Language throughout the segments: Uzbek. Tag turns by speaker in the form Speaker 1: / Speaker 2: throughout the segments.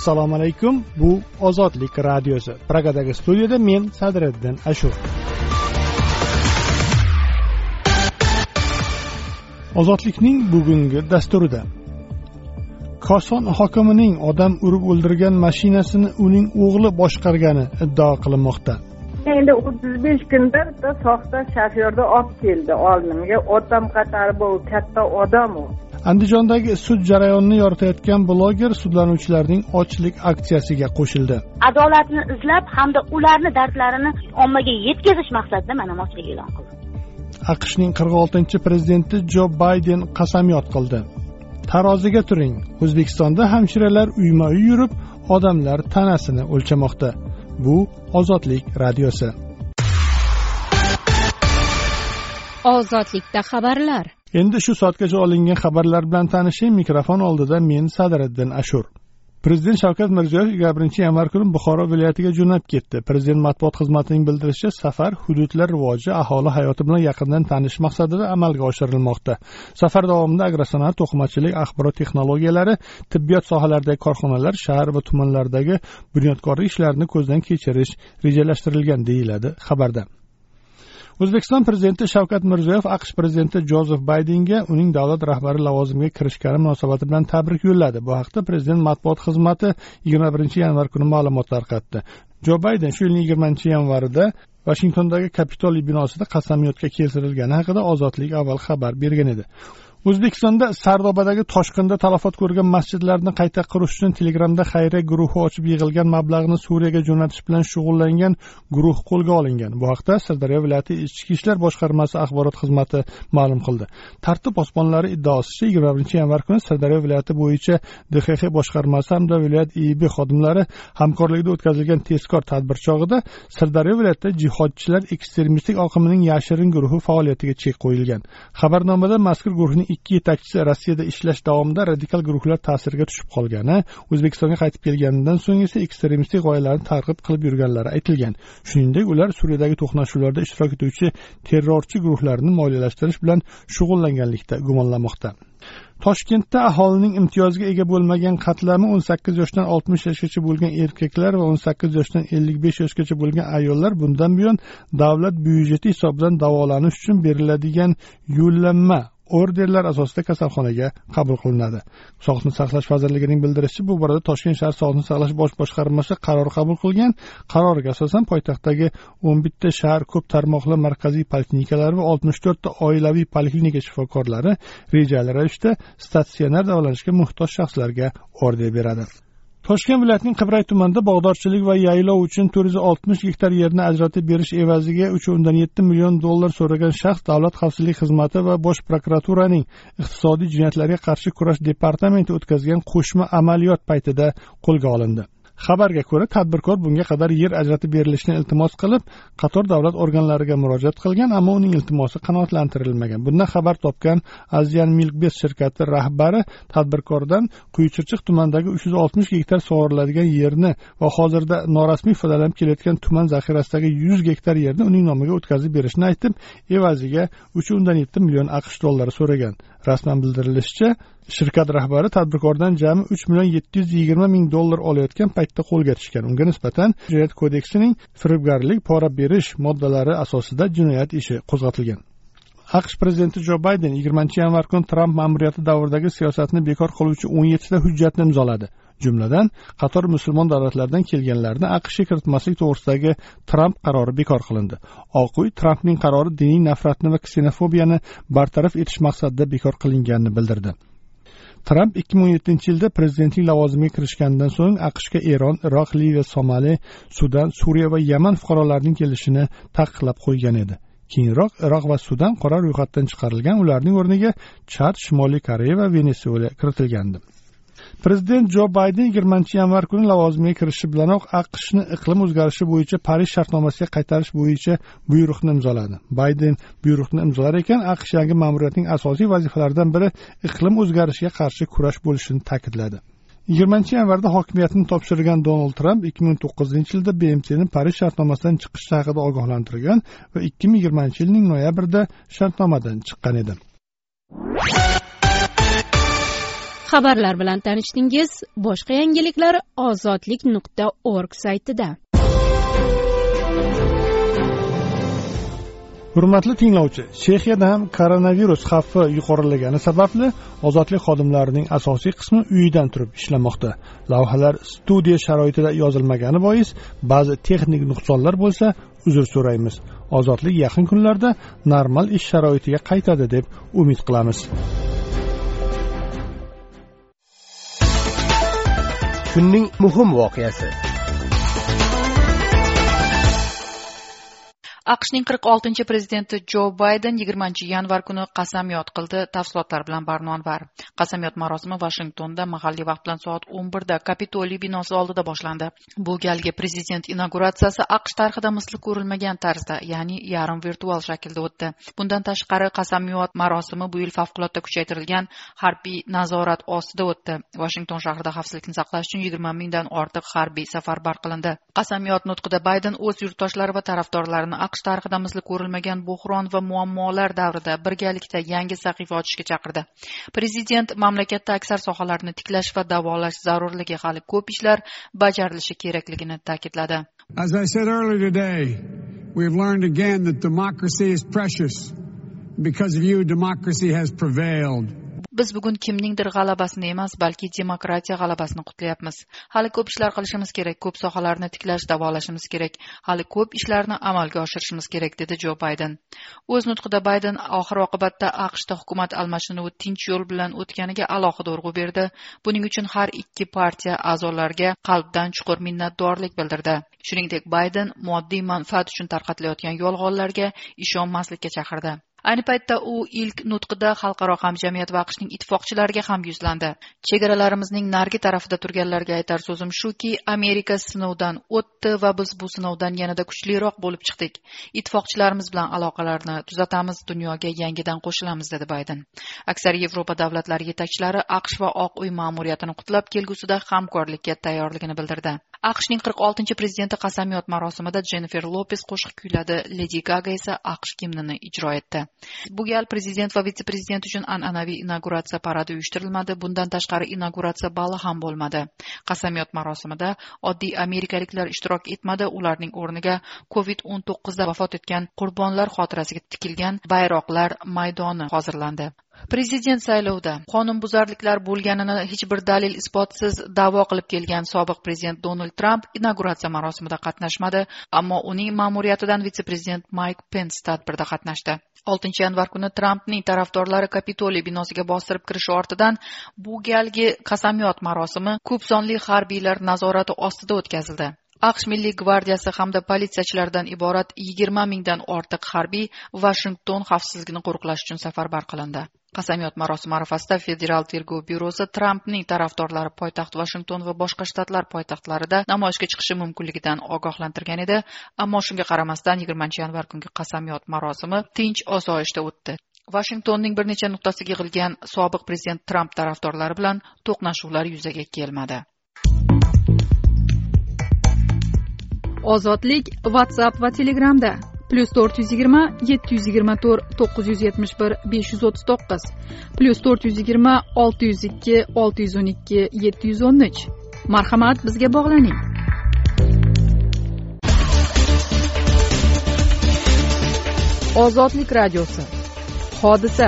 Speaker 1: Assalomu alaykum. Bu Ozodlik radiosi. Pragadagi studiyada men Sadriddin Ashur. Ozodlikning bugungi dasturida Koson hokimining odam urib o'ldirgan mashinasini uning o'g'li boshqargani iddao qilinmoqda.
Speaker 2: Endi 35 kunda soxta shofyorda olib keldi oldimga. Otam qatori bu katta odam u.
Speaker 1: Andijondagi sud jarayonini yoritayotgan bloger sudlanuvchilarning ochlik aksiyasiga qo'shildi.
Speaker 3: Adolatni izlab hamda ularni dardlarini ommaga yetkazish maqsadida mana ochlik e'lon qildi.
Speaker 1: AQShning 46-prezidenti Jo Bayden qasamyod qildi. Taroziga turing. O'zbekistonda hamshiralar uyma-uy yurib, odamlar tanasini o'lchamoqda. Bu Ozodlik radiosi.
Speaker 4: Ozodlikda xabarlar.
Speaker 1: Endi shu soatgacha olingan xabarlar bilan tanishing. Mikrofon oldida men Sadriddin Ashur. Prezident Shavkat Mirziyoyev 21-yanvar kuni Buxoro viloyatiga jo'nab ketdi. Prezident matbuot xizmatining bildirishicha, safar hududlar rivoji, aholi hayoti bilan yaqindan tanishish maqsadida amalga oshirilmoqda. Safar davomida agrosanoat, to'qimachilik, axborot texnologiyalari, tibbiyot sohalaridagi korxonalar, shahar va tumanlardagi bunyodkorlik ishlarini ko'zdan kechirish rejalashtirilgan deyiladi xabarda. O'zbekiston prezidenti Shavkat Mirziyoyev AQSh prezidenti Jozef Baydenga uning davlat rahbari lavozimiga kirishgani munosabati bilan tabrik yo'lladi. Bu haqda prezident matbuot xizmati 21-yanvar kuni ma'lumot tarqatdi. Jo Bayden shu yilning 20-yanvarida Vashingtondagi Kapitoliy binosida qasamyodga keltirilgani haqida Ozodlik avval xabar bergan edi. O'zbekistonda Sardobadagi toshqinda talafot ko'rgan masjidlarni qayta qurish uchun Telegramda xayriya guruhi ochib yig'ilgan mablag'ni Suriyaga jo'natish bilan shug'ullangan guruh qo'lga olingan. Bu haqda Sirdaryo viloyati Ichki ishlar boshqarmasi axborot xizmati ma'lum qildi. Tartib posbonlari iddaosicha 21-yanvar kuni Sirdaryo viloyati bo'yicha DXX boshqarmasi hamda viloyat IIB xodimlari hamkorligida o'tkazilgan tezkor tadbir chog'ida Sirdaryo viloyatida jihodchilar ekstremistik oqimining yashirin guruhi faoliyatiga chek qo'yilgan. Xabarnomada mazkur guruhning ikki yetakchisi Rossiyada ishlash davomida radikal guruhlar ta'siriga tushib qolgani, O'zbekistonga qaytib kelganidan so'ng esa ekstremistik g'oyalarni targ'ib qilib yurganlari aytilgan. Shuningdek, ular Suriyadagi to'qnashuvlarda ishtirok etuvchi terrorchi guruhlarni moliyalashtirish bilan shug'ullanganlikda gumonlanmoqda. Toshkentda aholining imtiyozga ega bo'lmagan qatlami 18 yoshdan 60 yoshgacha bo'lgan erkaklar va 18 yoshdan 55 yoshgacha bo'lgan ayollar bundan buyon davlat byudjeti hisobidan davolanish uchun beriladigan yo'llanma orderlar asosida kasalxonaga qabul qilinadi. Sog'liqni saqlash vazirligining bildirishicha, bu borada Toshkent shahar Sog'liqni saqlash bosh boshqarmasi qaror qabul qilgan. Qarorga asosan poytaxtdagi 11 ta shahar ko'p tarmoqli markaziy poliklinikalar va 64 ta oilaviy poliklinika shifokorlari rejali ravishda statsionar davolanishga muhtoj shaxslarga order beradi. Toshkent viloyatining Qibray tumanida bog'dorchilik va yaylov uchun 460 gektar yerni ajratib berish evaziga 3.7 million dollar so'ragan shaxs Davlat xavfsizlik xizmati va Bosh prokuraturaning iqtisodiy jinoyatlarga qarshi kurash departamenti o'tkazgan qo'shma amaliyot paytida qo'lga olindi. Xabarga ko'ra, tadbirkor bunga qadar yer ajratib berilishini iltimos qilib, qator davlat organlariga murojaat qilgan, ammo uning iltimosi qanoatlantirilmagan. Bundan xabar topgan Azian Milkbest shirkati rahbari tadbirkordan Quyichirchiq tumanidagi 360 gektar sug'oriladigan yerni va hozirda norasmiy foydalanib kelayotgan tuman zaxirasidagi 100 gektar yerni uning nomiga o'tkazib berishni aytib, evaziga 3.7 million AQSh dollari so'ragan. Rasman bildirilishicha, shirkat rahbari tadbirkordan jami 3.720 ming dollar olayotgan paytda qo'lga tushgan. Unga nisbatan Jinoyat kodeksining firibgarlik, pora berish moddalari asosida jinoyat ishi qo'zg'atilgan. AQSh prezidenti Jo Bayden 20-yanvar kuni Tramp ma'muriyati davridagi siyosatni bekor qiluvchi 17 ta hujjatni imzoladi. Jumladan, qator musulmon davlatlardan kelganlarni AQShga kiritmaslik to'g'risidagi Tramp qarori bekor qilindi. Oq uy Trampning qarori diniy nafratni va ksenofobiyani bartaraf etish maqsadida bekor qilinganini bildirdi. Tramp 2017-yilda prezidentlik lavozimiga kirishganidan so'ng AQShga Eron, Iroq, Liviya, Somali, Sudan, Suriya va Yaman fuqarolarining kelishini taqiqlab qo'ygan edi. Keyinroq Iroq va Sudan qora ro'yxatdan chiqarilgan, ularning o'rniga Chad, Shimoliy Koreya va Venesuela kiritilgandi. Prezident Jo Bayden 20-yanvar kuni lavozimiga kirishi bilanoq AQShni iqlim o'zgarishi bo'yicha Parij shartnomasiga qaytarish bo'yicha buyruqni imzoladi. Bayden buyruqni imzolar ekan, AQSh yangi ma'muriyatining asosiy vazifalaridan biri iqlim o'zgarishiga qarshi kurash bo'lishini ta'kidladi. 20-yanvarda hokimiyatni topshirgan Donald Trump 2009-yilda BMTning Parij shartnomasidan chiqishi haqida ogohlantirgan va 2020-yilning noyabrida shartnomadan chiqqan edi.
Speaker 4: xabarlar bilan tanishdingiz. Boshqa yangiliklar ozodlik.org saytida.
Speaker 1: Hurmatli tinglovchi, Chexiyada ham koronavirus xavfi yuqorilagani sababli ozodlik xodimlarining asosiy qismi uyidan turib ishlamoqda. Lavhalar studiya sharoitida yozilmagani bois ba'zi texnik nuqsonlar bo'lsa, uzr so'raymiz. Ozodlik yaqin kunlarda normal ish sharoitiga qaytadi deb umid qilamiz.
Speaker 5: Kunning muhim voqeasi.
Speaker 6: AQShning 46-prezidenti Jo Bayden 20-yanvar kuni qasamyod qildi. Tafsilotlar bilan Barnonvar. Qasamyod marosimi Washingtonda mahalliy vaqt bilan soat 11 da Kapitoliy binosi oldida boshlandi. Bu galgi prezident inauguratsiyasi AQSh tarixida misli ko'rilmagan tarzda, ya'ni yarim virtual shaklda o'tdi. Bundan tashqari qasamyod marosimi bu yil favqulodda kuchaytirilgan harbiy nazorat ostida o'tdi. Washington shahrida xavfsizlikni saqlash uchun 20 mingdan ortiq harbiy safarbar qilindi. Qasamyod nutqida Bayden o'z yurtdoshlari va tarafdorlarini AQSh tarixida misli ko'rilmagan buhron va muammolar davrida birgalikda yangi sahifa ochishga chaqirdi. Prezident mamlakatda aksar sohalarni tiklash va davolash zarurligi, hali ko'p ishlar bajarilishi kerakligini ta'kidladi.
Speaker 7: As I said earlier today, we have learned again that democracy is precious. Because of you, democracy has prevailed.
Speaker 6: Biz bugun kimningdir g'alabasini emas, balki demokratiya g'alabasini qutlayapmiz. Hali ko'p ishlar qilishimiz kerak, ko'p sohalarni tiklash, davolashimiz kerak. Hali ko'p ishlarni amalga oshirishimiz kerak, dedi Jo Bayden. O'z nutqida Bayden oxir oqibatda AQShda hukumat almashinuvi tinch yo'l bilan o'tganiga alohida urg'u berdi. Buning uchun har ikki partiya a'zolariga qalbdan chuqur minnatdorlik bildirdi. Shuningdek, Bayden moddiy manfaat uchun tarqatilayotgan yolg'onlarga ishonmaslikka chaqirdi. Ayni paytda u ilk nutqida xalqaro hamjamiyat va AQShning ittifoqchilariga ham yuzlandi. Chegaralarimizning nargi tarafida turganlarga aytar so'zim shuki, Amerika sinovdan o'tdi va biz bu sinovdan yanada kuchliroq bo'lib chiqdik. Ittifoqchilarimiz bilan aloqalarni tuzatamiz, dunyoga yangidan qo'shilamiz, dedi Bayden. Aksar Yevropa davlatlari yetakchilari AQSh va Oq uy ma'muriyatini qutlab kelgusida hamkorlikka tayyorligini bildirdi. AQShning 46-prezidenti qasamyod marosimida Jennifer Lopez qo'shiq kuyladi, Lady Gaga esa AQSh gimnini ijro etdi. Bu gal prezident va vitse-prezident uchun an'anaviy inauguratsiya paradi uyushtirilmadi. Bundan tashqari inauguratsiya bali ham bo'lmadi. Qasamyod marosimida oddiy amerikaliklar ishtirok etmadi. Ularning o'rniga COVID-19 da vafot etgan qurbonlar xotirasiga tikilgan bayroqlar maydoni hozirlandi. Prezident saylovida qonunbuzarliklar bo'lganini hech bir dalil isbotsiz da'vo qilib kelgan sobiq prezident Donald Trump inauguratsiya marosimida qatnashmadi, ammo uning ma'muriyatidan vitse-prezident Mike Pence tadbirda qatnashdi. 6-yanvar kuni Trumpning tarafdorlari Kapitoliy binosiga bostirib kirishi ortidan bu galgi qasamyod marosimi ko'p sonli harbiylar nazorati ostida o'tkazildi. AQSh Milliy gvardiyasi hamda politsiyachilardan iborat 20 mingdan ortiq harbiy Washington xavfsizligini qo'riqlash uchun safarbar qilindi. Qasamyod marosimi arafasida Federal tergov byurosi Trumpning tarafdorlari poytaxt Washington va boshqa shtatlar poytaxtlarida namoyishga chiqishi mumkinligidan ogohlantirgan edi, ammo shunga qaramasdan 20-yanvar kungi qasamyod marosimi tinch osoyishta o'tdi. Washingtonning bir necha nuqtasiga yig'ilgan sobiq prezident Trump tarafdorlari bilan to'qnashuvlar yuzaga kelmadi.
Speaker 8: Ozodlik WhatsApp va Telegramda +420 724 971 539 +420 602 612 713. Marhamat, bizga bog'laning. Ozodlik radiosi. Hodisa.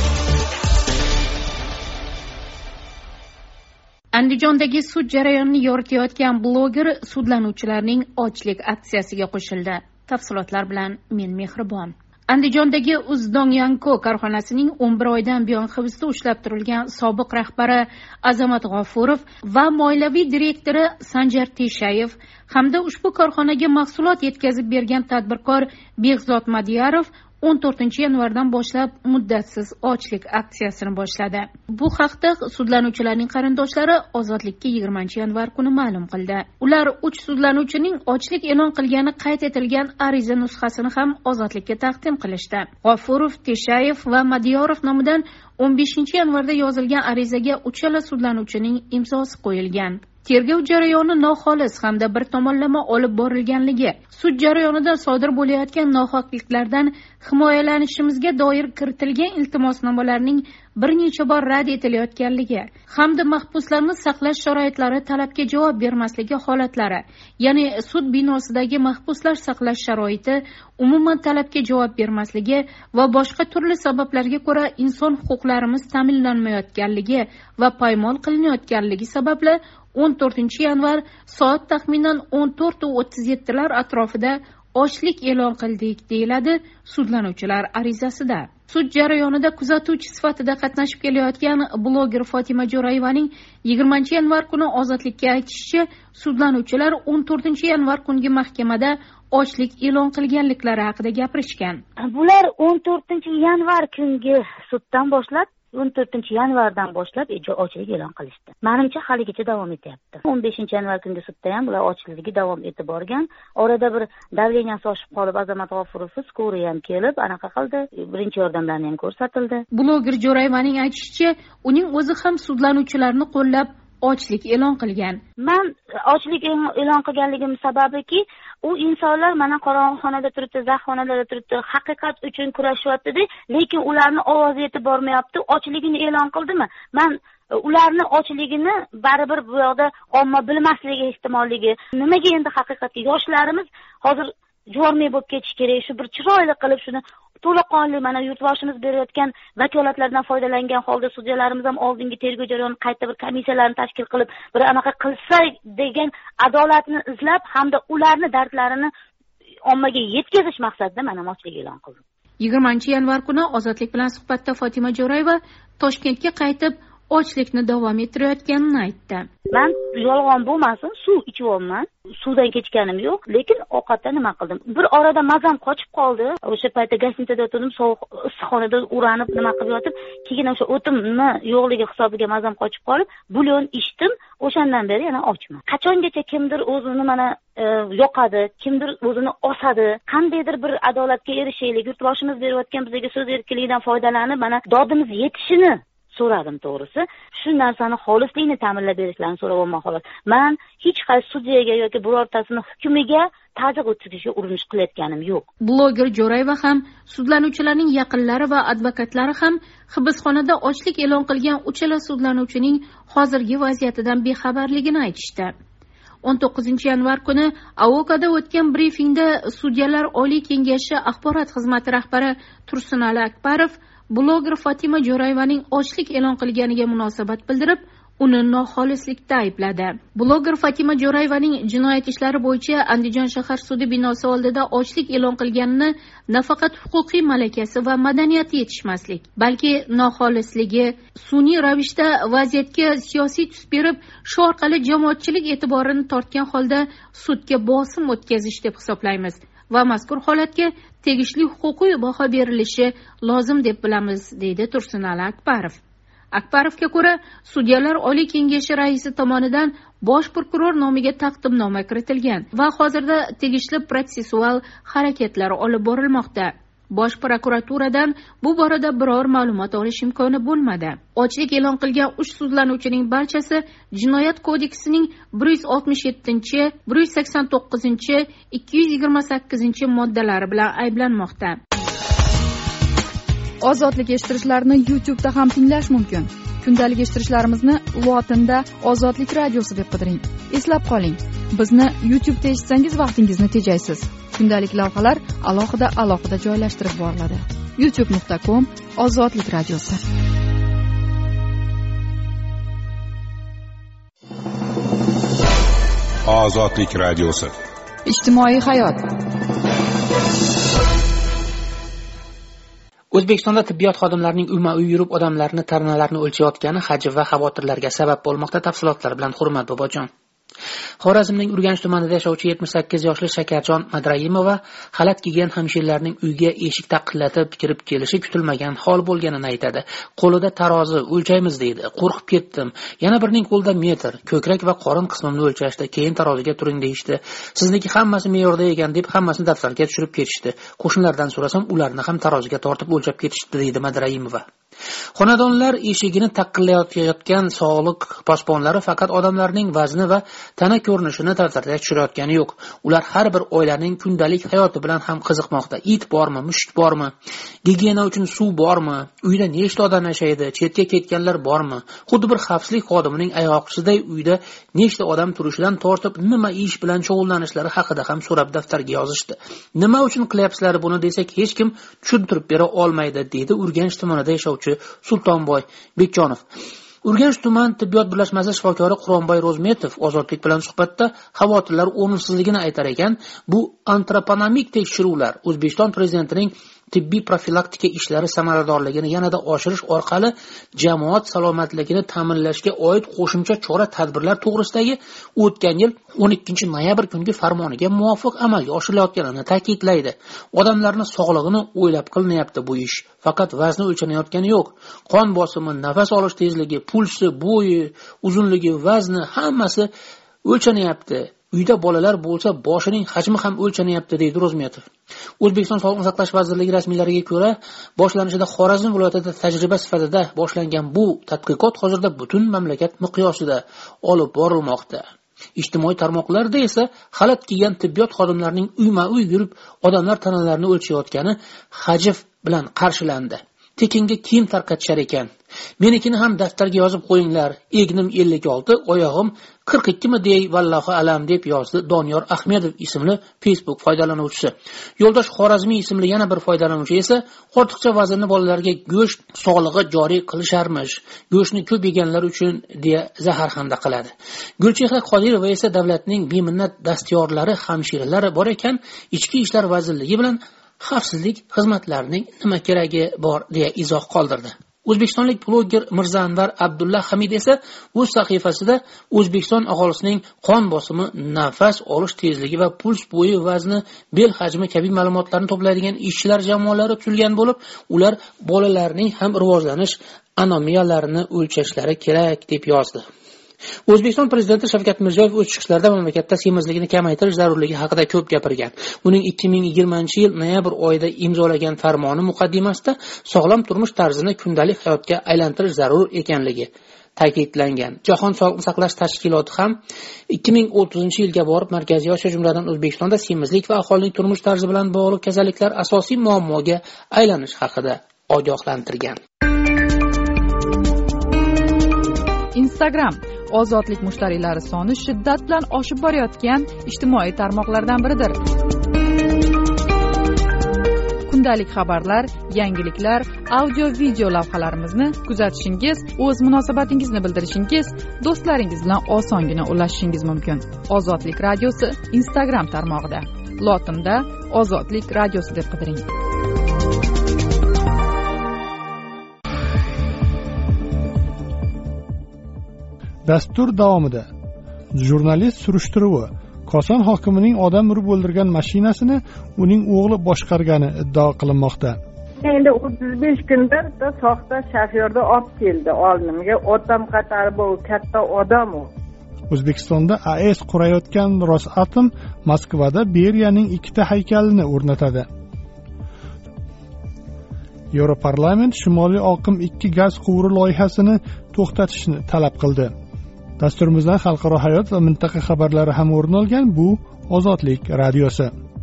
Speaker 4: Andijondagi sud jarayonini yoritayotgan bloger sudlanuvchilarning ochlik aksiyasiga qo'shildi. Tafsilotlar bilan men Mehribon. Andijondagi Uzdonyanko korxonasining 11 oydan buyon hibsda ushlab turilgan sobiq rahbari Azamat G'ofurov va moliyaviy direktori Sanjar Teshayev hamda ushbu korxonaga mahsulot yetkazib bergan tadbirkor Behzod Madiyarov 14-yanvardan boshlab muddatsiz ochlik aksiyasini boshladi. Bu haqda sudlanuvchilarning qarindoshlari Ozodlikka 20-yanvar kuni ma'lum qildi. Ular 3 sudlanuvchining ochlik e'lon qilgani qayd etilgan ariza nusxasini ham Ozodlikka taqdim qilishdi. G'ofurov, Teshayev va Madiyorov nomidan 15-yanvarda yozilgan arizaga uchala sudlanuvchining imzosi qo'yilgan. tergov jarayoni noxolis hamda bir tomonlama olib borilganligi, sud jarayonida sodir bo'layotgan nohaqliklardan himoyalanishimizga doir kiritilgan iltimosnomalarning bir necha bor rad etilayotganligi hamda mahbuslarni saqlash sharoitlari talabga javob bermasligi holatlari, ya'ni sud binosidagi mahbuslar saqlash sharoiti umuman talabga javob bermasligi va boshqa turli sabablarga ko'ra inson huquqlarimiz ta'minlanmayotganligi va poymol qilinayotganligi sababli 14 yanvar soat taxminan 14:37 atrofida ochlik e'lon qildik, deyiladi sudlanuvchilar arizasida. Sud jarayonida kuzatuvchi sifatida qatnashib kelayotgan bloger Fotima Jo'rayevaning 20 yanvar kuni ozodlikka aytishicha, sudlanuvchilar 14 yanvar kungi mahkamada ochlik e'lon qilganliklari haqida gapirishgan.
Speaker 3: Bular 14 yanvar kungi suddan boshlab 14 yanvardan boshlab ochlik e'lon qilishdi. Menimcha haligacha davom etyapti. 15 yanvar kungi sudda ham bular ochligi davom etib borgan. Orada bir davleniyasi oshib qolib, Azamat G'ofurov skoriy ham kelib, anaqa qildi, birinchi yordamlarni ham ko'rsatildi.
Speaker 4: Bloger Jo'rayevaning aytishicha, uning o'zi ham sudlanuvchilarni qo'llab ochlik e'lon qilgan.
Speaker 3: Men ochlik e'lon qilganligim sababiki, u insonlar mana qorong'uxonada turibdi, zaxxonada turibdi, haqiqat uchun kurashyapti, lekin ularni ovozi yetib bormayapti. Ochligini e'lon qildimi? Men ularni ochligini baribir bu yoqda omma bilmasligi ehtimolligi. Nimaga endi haqiqatga yoshlarimiz hozir juvonmay bo'lib ketish kerak, shu bir chiroyli qilib shuni to'laqonli mana yurtboshimiz berayotgan vakolatlardan foydalangan holda sudyalarimiz ham oldingi tergov jarayonini qayta bir komissiyalarni tashkil qilib bir anaqa qilsa degan adolatni izlab hamda ularni dardlarini ommaga yetkazish maqsadida mana ochlik e'lon qildim.
Speaker 4: 20 yanvar kuni Ozodlik bilan suhbatda Fotima Jo'rayeva Toshkentga qaytib ochlikni davom ettirayotganini aytdi.
Speaker 3: Men yolg'on bo'lmasin, suv ichyapman. Suvdan kechganim yo'q, lekin ovqatda nima qildim? Bir orada mazam qochib qoldi. O'sha paytda gastinitada o'tirdim, sovuq issiqxonada uranib nima qilib yotib, keyin o'sha o'timni yo'qligi hisobiga mazam qochib qolib, bulyon ichdim. O'shandan beri yana ochman. Qachongacha kimdir o'zini mana yoqadi, kimdir o'zini osadi, qandaydir bir adolatga erishaylik, yurtboshimiz berayotgan bizga so'z erkinligidan foydalanib, mana dodimiz yetishini so'radim to'g'risi. Shu narsani xolislikni ta'minlab berishlarini so'rayapman xolos. Men hech qaysi sudyaga yoki birortasini hukmiga ta'ziq o'tkazishga urinish qilayotganim yo'q.
Speaker 4: Bloger Jo'rayeva ham, sudlanuvchilarning yaqinlari va advokatlari ham hibsxonada ochlik e'lon qilgan uchala sudlanuvchining hozirgi vaziyatidan bexabarligini aytishdi. 19 yanvar kuni Avokada o'tgan brifingda Sudyalar Oliy kengashi axborot xizmati rahbari Tursunali Akbarov bloger Fotima Jo'rayevaning ochlik e'lon qilganiga munosabat bildirib, uni noxolislikda aybladi. Bloger Fotima Jo'rayevaning jinoyat ishlari bo'yicha Andijon shahar sudi binosi oldida ochlik e'lon qilganini nafaqat huquqiy malakasi va madaniyati yetishmaslik, balki noxolisligi, sun'iy ravishda vaziyatga siyosiy tus berib, shu orqali jamoatchilik e'tiborini tortgan holda sudga bosim o'tkazish deb hisoblaymiz va mazkur holatga tegishli huquqiy baho berilishi lozim deb bilamiz, deydi Tursunali Akbarov. Akbarovga ko'ra, Sudyalar Oliy kengashi raisi tomonidan bosh prokuror nomiga taqdimnoma kiritilgan va hozirda tegishli protsessual harakatlar olib borilmoqda. Bosh prokuraturadan bu borada biror ma'lumot olish imkoni bo'lmadi. Ochlik e'lon qilgan 3 sudlanuvchining barchasi Jinoyat kodeksining 167, 189, 228 moddalari bilan ayblanmoqda.
Speaker 8: Ozodlik eshittirishlarni YouTube'da ham tinglash mumkin. Kundalik eshittirishlarimizni lotinda Ozodlik radiosi deb qidiring. Eslab qoling, bizni YouTube'da eshitsangiz vaqtingizni tejaysiz. Kundalik lavhalar alohida joylashtirib boriladi. youtube.com/Ozodlik radiosi.
Speaker 9: Ozodlik radiosi.
Speaker 8: Ijtimoiy hayot.
Speaker 10: O'zbekistonda tibbiyot xodimlarining uyma-uy yurib odamlarni tarnalarni o'lchayotgani hajv va xavotirlarga sabab bo'lmoqda. Tafsilotlar bilan Hurmat Bobojon. Xorazmning Urganch tumanida yashovchi 78 yoshli Shakarjon Madrayimova xalat kiygan hamshirlarning uyga eshik taqillatib kirib kelishi kutilmagan hol bo'lganini aytadi. Qo'lida tarozi o'lchaymiz deydi. Qo'rqib ketdim. Yana birining qo'lida metr, ko'krak va qorin qismimni o'lchashdi. Keyin taroziga turing deyishdi. Sizniki hammasi me'yorda ekan deb hammasini daftarga tushirib ketishdi. Qo'shnilardan so'rasam, ularni ham taroziga tortib o'lchab ketishdi, deydi Madrayimova. Xonadonlar eshigini taqillayotgan sog'liq posbonlari faqat odamlarning vazni va tana ko'rinishini ta'sirga tushirayotgani yo'q. Ular har bir oilaning kundalik hayoti bilan ham qiziqmoqda. It bormi, mushuk bormi, gigiyena uchun suv bormi, uyda nechta odam yashaydi, chetga ketganlar bormi? Xuddi bir xavfsizlik xodimining ayoqchisiday uyda nechta odam turishidan tortib nima ish bilan shug'ullanishlari haqida ham so'rab daftarga yozishdi. Nima uchun qilyapsizlar buni desak hech kim tushuntirib bera olmaydi, dedi Urganch tumanida yashovchi Sultonboy Bekjonov. Urganch tuman tibbiyot birlashmasi shifokori Quronboy Rozmetov ozodlik bilan suhbatda xavotirlar o'rninsizligini aytar ekan. Bu antroponomik tekshiruvlar O'zbekiston prezidentining tibbiy profilaktika ishlari samaradorligini yanada oshirish orqali jamoat salomatligini ta'minlashga oid qo'shimcha chora-tadbirlar to'g'risidagi o'tgan yil 12 noyabr kungi farmoniga muvofiq amalga oshirilayotganini ta'kidlaydi. Odamlarning sog'lig'ini o'ylab qilinyapti bu ish. Faqat vazni o'lchanayotgani yo'q. Qon bosimi, nafas olish tezligi, pulsi, bo'yi, uzunligi, vazni hammasi o'lchanyapti. Uyda bolalar bo'lsa, boshining hajmi ham o'lchanyapti, deydi Rozmetov. O'zbekiston Sog'liqni saqlash vazirligi rasmiylariga ko'ra, boshlanishida Xorazm viloyatida tajriba sifatida boshlangan bu tadqiqot hozirda butun mamlakat miqyosida olib borilmoqda. Ijtimoiy tarmoqlarda esa xalat kiygan tibbiyot xodimlarining uyma-uy yurib odamlar tanalarini o'lchayotgani hajv bilan qarshilandi. Tekinga kiyim tarqatishar ekan. Menikini ham daftarga yozib qo'yinglar. Egnim 56, oyog'im 42 mi dey, vallohu alam, deb yozdi Doniyor Ahmedov ismli Facebook foydalanuvchisi. Yo'ldosh Xorazmiy ismli yana bir foydalanuvchi esa ortiqcha vaznli bolalarga go'sht sog'lig'i joriy qilisharmish. Go'shtni ko'p yeganlar uchun deya zaharxanda qiladi. Gulchehra Qodirova esa davlatning beminnat dastyorlari, hamshiralari bor ekan, ichki ishlar vazirligi bilan xavfsizlik xizmatlarining nima keragi bor deya izoh qoldirdi. O'zbekistonlik bloger Mirzanvar Abdulla Hamid esa o'z sahifasida O'zbekiston aholisining qon bosimi, nafas olish tezligi va puls bo'yi, vazni, bel hajmi kabi ma'lumotlarni to'playdigan ishchilar jamoalari tuzilgan bo'lib, ular bolalarning ham rivojlanish anomiyalarini o'lchashlari kerak deb yozdi. O'zbekiston prezidenti Shavkat Mirziyoyev o'z chiqishlarida mamlakatda semizlikni kamaytirish zarurligi haqida ko'p gapirgan. Uning 2020-yil noyabr oyida imzolagan farmoni muqaddimasida sog'lom turmush tarzini kundalik hayotga aylantirish zarur ekanligi ta'kidlangan. Jahon sog'liqni saqlash tashkiloti ham 2030-yilga borib Markaziy Osiyo jumladan O'zbekistonda semizlik va aholining turmush tarzi bilan bog'liq kasalliklar asosiy muammoga aylanish haqida ogohlantirgan.
Speaker 8: Instagram ozodlik mushtariylari soni shiddat bilan oshib borayotgan ijtimoiy tarmoqlardan biridir. Kundalik xabarlar, yangiliklar, audio-video lavhalarimizni kuzatishingiz, o'z munosabatingizni bildirishingiz, do'stlaringiz bilan osongina ulashishingiz mumkin. Ozodlik radiosi Instagram tarmog'ida. Lotinda Ozodlik radiosi deb qidiring.
Speaker 1: Dastur davomida jurnalist surishtiruvi Koson hokimining odam urib o'ldirgan mashinasini uning o'g'li boshqargani iddao qilinmoqda.
Speaker 2: Endi 35 kundir soxta shofyorda olib keldi oldimga. Otam qatori bu katta odam u.
Speaker 1: O'zbekistonda AES qurayotgan Rosatom Moskvada Beriyaning ikkita haykalini o'rnatadi. Yevroparlament Shimoliy oqim 2 gaz quvuri loyihasini to'xtatishni talab qildi. Dasturimizdan xalqaro hayot va mintaqa xabarlari ham o'rin olgan. Bu Ozodlik radiosi.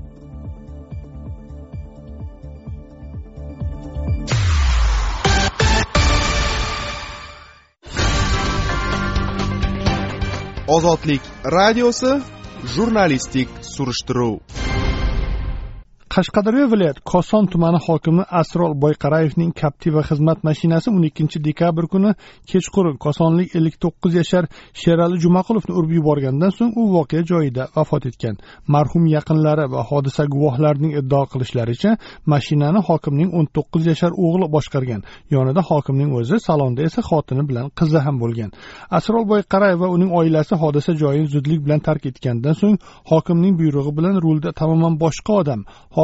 Speaker 11: Ozodlik radiosi jurnalistik surishtiruv.
Speaker 1: Qashqadaryo viloyat Koson tumani hokimi Asror Boyqarayevning Captiva xizmat mashinasi 12 dekabr kuni kechqurun kosonlik 59 yashar Sherali Jumaqulovni urib yuborgandan so'ng u voqea joyida vafot etgan. Marhum yaqinlari va hodisa guvohlarining iddao qilishlaricha, mashinani hokimning 19 yashar o'g'li boshqargan. Yonida hokimning o'zi, salonda esa xotini bilan qizi ham bo'lgan. Asror Boyqarayev va uning oilasi hodisa joyini zudlik bilan tark etgandan so'ng hokimning buyrug'i bilan rulda tamoman boshqa odam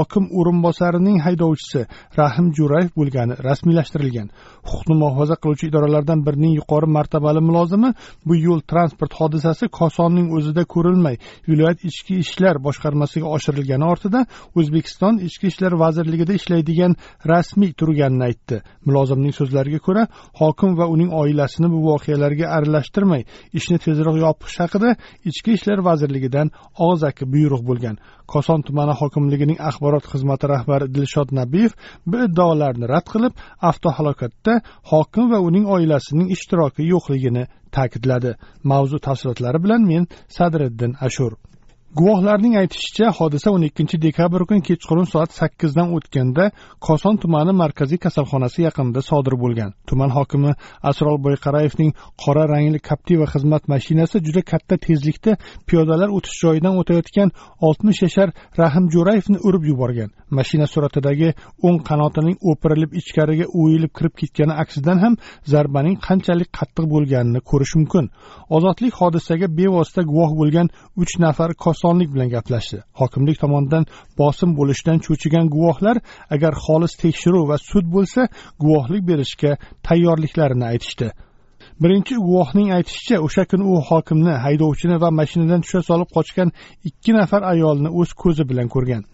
Speaker 1: hokim o'rinbosarining haydovchisi Rahim Jo'rayev bo'lgani rasmiylashtirilgan. Huquqni muhofaza qiluvchi idoralardan birining yuqori martabali mulozimi bu yo'l transport hodisasi Kosonning o'zida ko'rilmay, viloyat ichki ishlar boshqarmasiga oshirilgani ortidan O'zbekiston Ichki ishlar vazirligida ishlaydigan rasmiy turganini aytdi. Mulozimning so'zlariga ko'ra, hokim va uning oilasini bu voqealarga aralashtirmay, ishni tezroq yopish haqida Ichki ishlar vazirligidan og'zaki buyruq bo'lgan. Koson tumani hokimligining axborot xizmati rahbari Dilshod Nabiyev bu iddaolarni rad qilib, avtohalokatda hokim va uning oilasining ishtiroki yo'qligini ta'kidladi. Mavzu tafsilotlari bilan men Sadriddin Ashur. Guvohlarning aytishicha, hodisa 12 dekabr kuni kechqurun soat 8 dan o'tganda Koson tumani markaziy kasalxonasi yaqinida sodir bo'lgan. Tuman hokimi Asrol Boyqarayevning qora rangli Captiva xizmat mashinasi juda katta tezlikda piyodalar o'tish joyidan o'tayotgan 60 yashar Rahim Jo'rayevni urib yuborgan. Mashina suratidagi o'ng qanotining o'pirilib ichkariga o'yilib kirib ketgani aksidan ham zarbaning qanchalik qattiq bo'lganini ko'rish mumkin. Ozodlik hodisaga bevosita guvoh bo'lgan 3 nafar Kosonlik bilan gaplashdi. Hokimlik tomonidan bosim bo'lishidan cho'chigan guvohlar agar xolis tekshiruv va sud bo'lsa, guvohlik berishga tayyorliklarini aytishdi. Birinchi guvohning aytishicha, o'sha kuni u hokimni, haydovchini va mashinadan tusha solib qochgan 2 nafar ayolni o'z ko'zi bilan ko'rgan.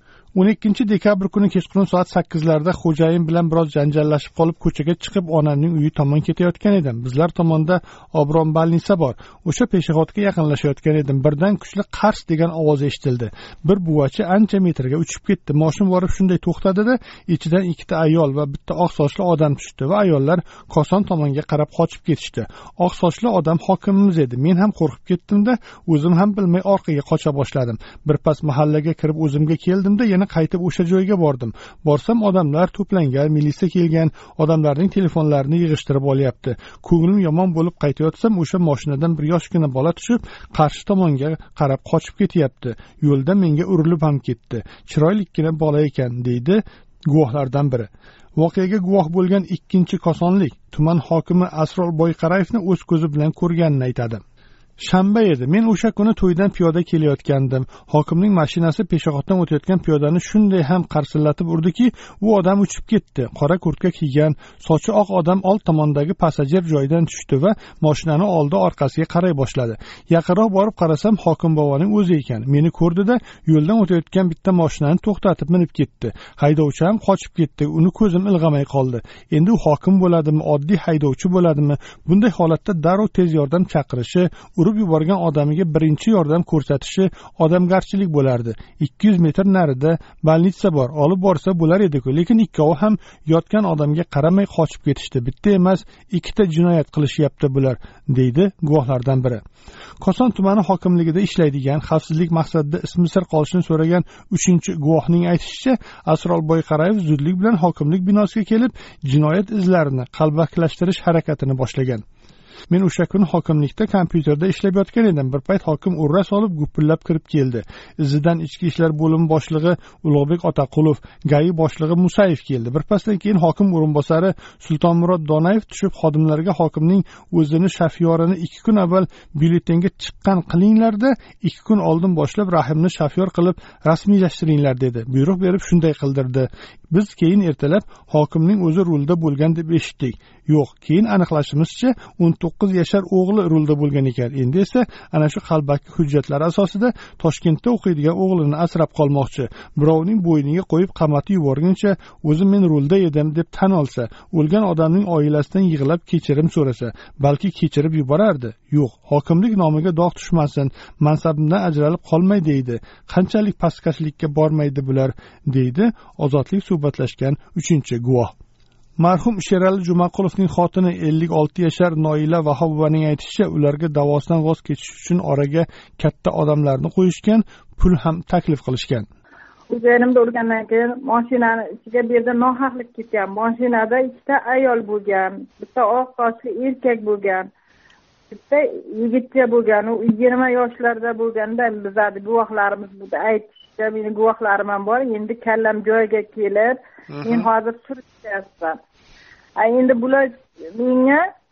Speaker 1: 12 dekabr kuni kechqurun soat 8 larda xo'jayin bilan biroz janjallashib qolib ko'chaga chiqib onamning uyi tomon ketayotgan edim. Bizlar tomonda Obron balnisa bor. O'sha peshobga yaqinlashayotgan edim. Birdan kuchli qars degan ovoz eshitildi. Bir buvachi ancha metrga uchib ketdi. Mashina borib shunday to'xtadi-da, ichidan 2 ta ayol va bitta oq sochli odam tushdi va ayollar Koson tomonga qarab qochib ketishdi. Oq sochli odam hokimimiz edi. Men ham qo'rqib ketdim-da, o'zim ham bilmay orqaga qocha boshladim. Birpas mahallaga kirib o'zimga keldim-da, yana qaytib o'sha joyga bordim. Borsam odamlar to'plangan, militsiya kelgan, odamlarning telefonlarini yig'ishtirib olyapti. Ko'nglim yomon bo'lib qaytayotsam, o'sha mashinadan bir yoshgina bola tushib, qarshi tomonga qarab qochib ketyapti. Yo'lda menga urilib ham ketdi. Chiroylikkina bola ekan, deydi guvohlardan biri. Voqeaga guvoh bo'lgan 2-kosonlik tuman hokimi Asrol Boyqarayevni o'z ko'zi bilan ko'rganini aytadi. Shanba edi. Men o'sha kuni to'ydan piyoda kelayotgandim. Hokimning mashinasi peshobdan o'tayotgan piyodani shunday ham qarsillatib urdiki, u odam uchib ketdi. Qora kurtka kiygan, sochi oq odam old tomondagi passajer joyidan tushdi va mashinani oldi orqasiga qaray boshladi. Yaqinroq borib qarasam, hokim boboning o'zi ekan. Meni ko'rdi-da, yo'ldan o'tayotgan bitta mashinani to'xtatib minib ketdi. Haydovchi ham qochib ketdi. Uni ko'zim ilg'amay qoldi. Endi u hokim bo'ladimi, oddiy haydovchi bo'ladimi? Bunday holatda darrov tez yordam chaqirishi, urib yuborgan odamiga birinchi yordam ko'rsatishi odamgarchilik bo'lardi. 200 metr narida balnitsa bor, olib borsa bo'lar edi-ku, lekin ikkovi ham yotgan odamga qaramay qochib ketishdi. Bitta emas, 2 ta jinoyat qilishyapti bular, deydi guvohlardan biri. Koson tumani hokimligida ishlaydigan, xavfsizlik maqsadida ismi sir qolishini so'ragan 3-guvohning aytishicha, Asrol Boyqarayev zudlik bilan hokimlik binosiga kelib, jinoyat izlarini qalbakilashtirish harakatini boshlagan. Men o'sha kuni hokimlikda kompyuterda ishlab yotgan edim. Bir payt hokim urra solib gupillab kirib keldi. Izidan ichki ishlar bo'limi boshlig'i Ulug'bek Otaqulov, GAI boshlig'i Musayev keldi. Bir pasdan keyin hokim o'rinbosari Sultonmurod Donayev tushib, xodimlarga hokimning o'zini shafyorini 2 kun avval byulletenga chiqqan qilinglarda, 2 kun oldin boshlab Rahimni shafyor qilib rasmiylashtiringlar dedi. Buyruq berib shunday qildirdi. Biz keyin ertalab hokimning o'zi rulda bo'lgan deb eshitdik. Yo'q, keyin aniqlashimizcha 19 yashar o'g'li rulda bo'lgan ekan. Endi esa ana shu qalbaki hujjatlar asosida Toshkentda o'qiydigan o'g'lini asrab qolmoqchi. Birovning bo'yniga qo'yib qamatib yuborguncha o'zim men rulda edim deb tan olsa, o'lgan odamning oilasidan yig'lab kechirim so'rasa, balki kechirib yuborardi. Yo'q, hokimlik nomiga dog' tushmasin, mansabimdan ajralib qolmay deydi. Qanchalik pastkashlikka bormaydi bular, deydi ozodlik suhbatlashgan 3-guvoh. Marhum Sherali Jumaqulovning xotini 56 yashar Noila Vahobovaning aytishicha, ularga davosidan voz kechish uchun oraga katta odamlarni qo'yishgan, pul ham taklif qilishgan.
Speaker 2: O'zimda urgandan keyin mashinani ichiga bu yerda nohaqlik ketgan. Mashinada 2 ta ayol bo'lgan, bitta oq sochli erkak bo'lgan, bitta yigitcha bo'lgan. U 20 yoshlarda bo'lganda bizlarni guvohlarimiz burada aytishdi. Meni guvohlarim ham bor. Endi kallam joyiga kelib, men hozir surishyapman. Endi bular menga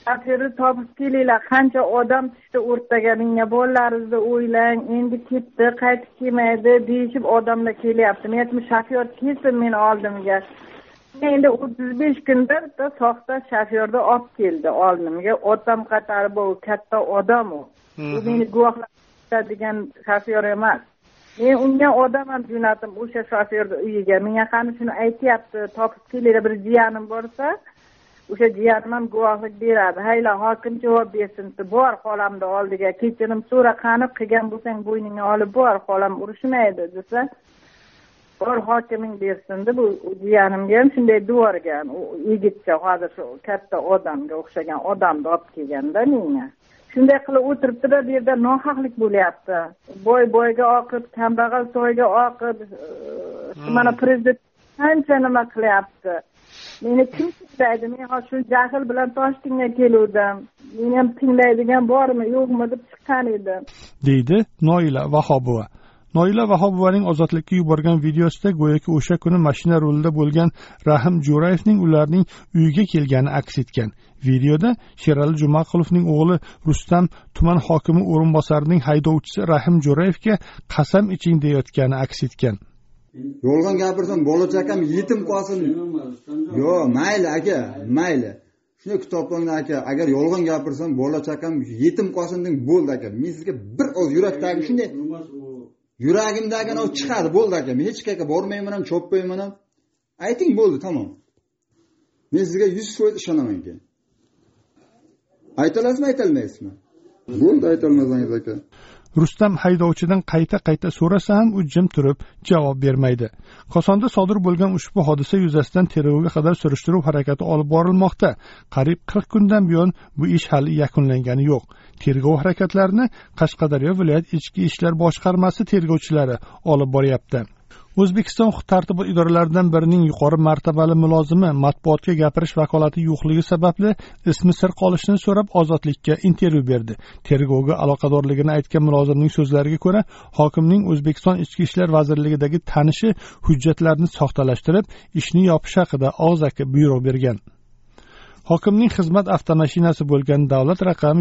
Speaker 2: shofyorni topib kelinglar, qancha odam tushdi o'rtaga, menga bolalaringizni o'ylang, endi ketdi, qaytib kelmaydi deyishib odamlar kelyapti. Men aytdim, shofyor kelsin meni oldimga. Endi 35 kunda soxta shofyorni olib keldi oldimga. Otam qatori bu katta odam u. U meni guvohlatadigan shofyor emas. Men unga odam ham jo'natdim o'sha shofyorni uyiga. Menga qani shuni aytyapti, topib kelinglar, bir jiyanim borsa, o'sha jiyanim ham guvohlik beradi. Hayla hokim javob bersin, bor xolamni oldiga, kechirim so'ra, qani qilgan bo'lsang bo'yningga olib bor, xolam urushmaydi desa, bor hokiming bersin deb bu jiyanimga ham shunday duvorgan. U yigitcha hozir shu katta odamga o'xshagan odamni olib kelganda menga. Shunday qilib o'tiribdi-da, bu yerda nohaqlik bo'lyapti. Boyga oqib, kambag'al soyga oqib, mana prezident qancha nima qilyapti. Meni kim tinglaydi? Men hozir shu jahl bilan Toshkentga keluvdim. Meni ham tinglaydigan bormi, yo'qmi deb chiqqan edim,
Speaker 1: deydi Noila Vahobova. Noila Vahobovaning ozodlikka yuborgan videosida go'yoki o'sha kuni mashina rulida bo'lgan Rahim Jo'rayevning ularning uyiga kelgani aks etgan. Videoda Sherali Jumaqulovning o'g'li Rustam tuman hokimi o'rinbosarining haydovchisi Rahim Jo'rayevga qasam iching deyotgani aks etgan.
Speaker 12: Yolg'on gapirsam bola chaqam yetim qolsin. Yo, mayli aka, mayli. Shuni kitobdan aka, agar yolg'on gapirsam bola chaqam yetim qolsin deb bo'ldi aka. Men sizga bir oz yurakdagi shunday yuragimdagi o chiqadi, bo'ldi aka. Men hech qayerga bormayman ham, chopmayman ham. Ayting bo'ldi, tamom. Men sizga 100% ishonaman aka. Aytalasizmi, aytolmaysizmi? Bo'ldi, aytolmasangiz aka.
Speaker 1: Rustam haydovchidan qayta so'rasa ham u jim turib javob bermaydi. Kosonda sodir bo'lgan ushbu hodisa yuzasidan tergovga qadar surishtiruv harakati olib borilmoqda. Qariyb 40 kundan buyon bu ish hali yakunlangani yo'q. Tergov harakatlarini Qashqadaryo viloyat ichki ishlar boshqarmasi tergovchilari olib boryapti. O'zbekiston huquq-tartibot idoralaridan birining yuqori martabali mulozimi matbuotga gapirish vakolati yo'qligi sababli ismi sir qolishini so'rab ozodlikka intervyu berdi. Tergovga aloqadorligini aytgan mulozimning so'zlariga ko'ra, hokimning O'zbekiston Ichki ishlar vazirligidagi tanishi hujjatlarni soxtalashtirib, ishni yopish haqida og'zaki buyruq bergan. Hokimning xizmat avtomashinasi bo'lgan davlat raqami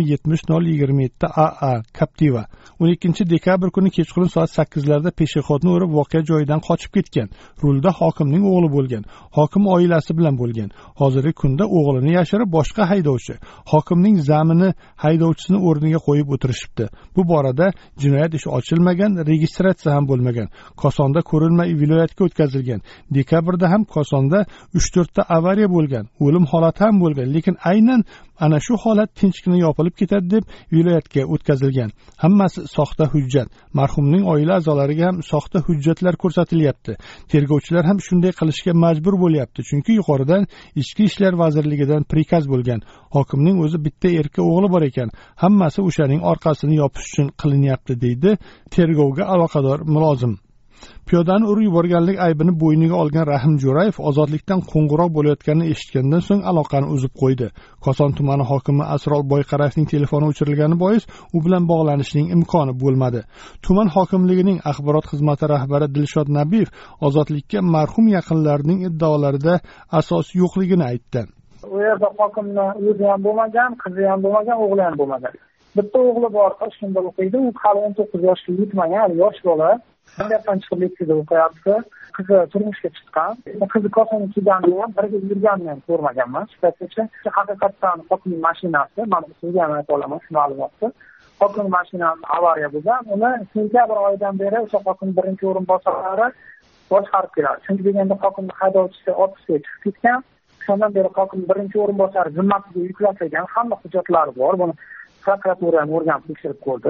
Speaker 1: 70027 AA Captiva 12 dekabr kuni kechqurun soat 8 larda peshexodni urib voqea joyidan qochib ketgan. Rulda hokimning o'g'li bo'lgan. Hokim oilasi bilan bo'lgan. Hozirgi kunda o'g'lini yashirib boshqa haydovchi hokimning zamini haydovchisini o'rniga qo'yib o'tirishibdi. Bu borada jinoyat ishi ochilmagan, registratsiya ham bo'lmagan. Kosonda ko'rilmay viloyatga o'tkazilgan. Dekabrda ham Kosonda 3-4 ta avariya bo'lgan. O'lim holati ham bo'lgan. Lekin aynan ana shu holat tinchgina yopilib ketadi deb viloyatga o'tkazilgan. Hammasi soxta hujjat. Marhumning oila a'zolariga ham soxta hujjatlar ko'rsatilyapti. Tergovchilar ham shunday qilishga majbur bo'lyapti, chunki yuqoridan Ichki ishlar vazirligidan prikaz bo'lgan. Hokimning o'zi bitta erka o'g'li bor ekan. Hammasi o'shaning orqasini yopish uchun qilinyapti, deydi tergovga aloqador mulozim. Piyodani urib yuborganlik aybini bo'yniga olgan Rahim Jo'rayev ozodlikdan qo'ng'iroq bo'layotganini eshitgandan so'ng aloqani uzib qo'ydi. Koson tumani hokimi Asror Boyqarayevning telefoni o'chirilgani bois u bilan bog'lanishning imkoni bo'lmadi. Tuman hokimligining axborot xizmati rahbari Dilshod Nabiyev ozodlikka marhum yaqinlarining iddaolarida asos yo'qligini aytdi.
Speaker 13: U yerda hokimning o'zi ham bo'lmagan, qizi ham bo'lmagan, o'g'li ham bo'lmagan. Bitta o'g'li bor, Toshkentda o'qiydi, u hali 19 yoshga yetmagan, hali yosh bola. Qanday chiqib o'qiyapti. Qizi turmushga chiqqan. Qizi Kosonga kelganini ham birga yurganini ham ko'rmaganman. Sifatgacha haqiqatdan hokimning mashinasi, mana sizga ham ayta olaman shu ma'lumotni. Hokimning mashinasi avariya bo'lgan. Uni sentyabr oyidan beri o'sha hokimning birinchi o'rinbosarlari boshqarib keladi. Chunki deganda hokimning haydovchisi otishga chiqib ketgan. Shundan beri hokimning birinchi o'rinbosari zimmasiga yuklatilgan hamma hujjatlari bor. Buni prokuratura ham o'rganib tekshirib ko'rdi.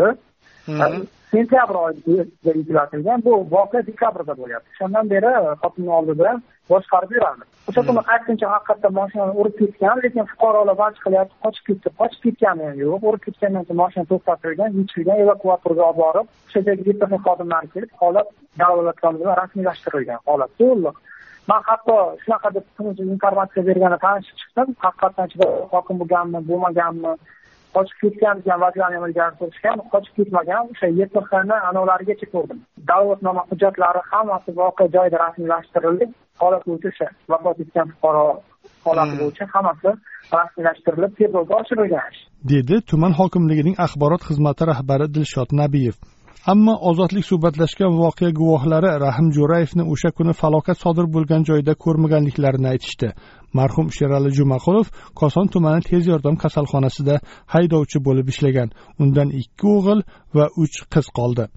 Speaker 13: Sentyabr oyida yuklatilgan, bu voqea dekabrda bo'lyapti. Shundan beri hokimning oldida boshqarib yuradi. O'sha kuni qaytguncha haqiqatda mashinani urib ketgan, lekin fuqarolar vaj qilyapti, qochib ketdi. Qochib ketgani ham yo'q. Urib ketgandan so'ng mashina to'xtatilgan, yechilgan, evakuatorga olib borib, o'sha yerga YPX xodimlari kelib, holat dalolatnoma bilan rasmiylashtirilgan holat to'liq. Men hatto shunaqa deb informatsiya bergani tanishib chiqdim. Haqiqatdan hokim bo'lganmi, bo'lmaganmi, qochib ketgan degan vaziyatni amalga oshirishgan, qochib ketmagan, o'sha YPXni anovlarigacha ko'rdim. Dalolatnoma hujjatlari hammasi voqea joyida rasmiylashtirildi. Holat bo'yicha o'sha vafot etgan fuqaro holati bo'yicha hammasi rasmiylashtirilib tergovga oshirilgan,
Speaker 1: dedi tuman hokimligining axborot xizmati rahbari Dilshod Nabiyev. Ammo ozodlik suhbatlashgan voqea guvohlari Rahim Jo'rayevni o'sha kuni falokat sodir bo'lgan joyda ko'rmaganliklarini aytishdi. Marhum Sherali Jumaqulov Koson tumani tez yordam kasalxonasida haydovchi bo'lib ishlagan. Undan 2 o'g'il va 3 qiz qoldi.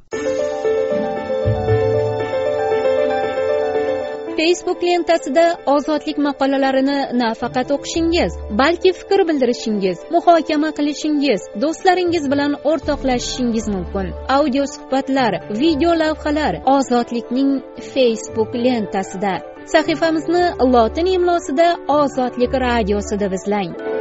Speaker 4: Facebook lentasida ozodlik maqolalarini nafaqat o'qishingiz, balki fikr bildirishingiz, muhokama qilishingiz, do'stlaringiz bilan o'rtoqlashishingiz mumkin. Audio suhbatlar, video lavhalar Ozodlikning Facebook lentasida. Sahifamizni lotin imlosida Ozodlik radiosi deb izlang.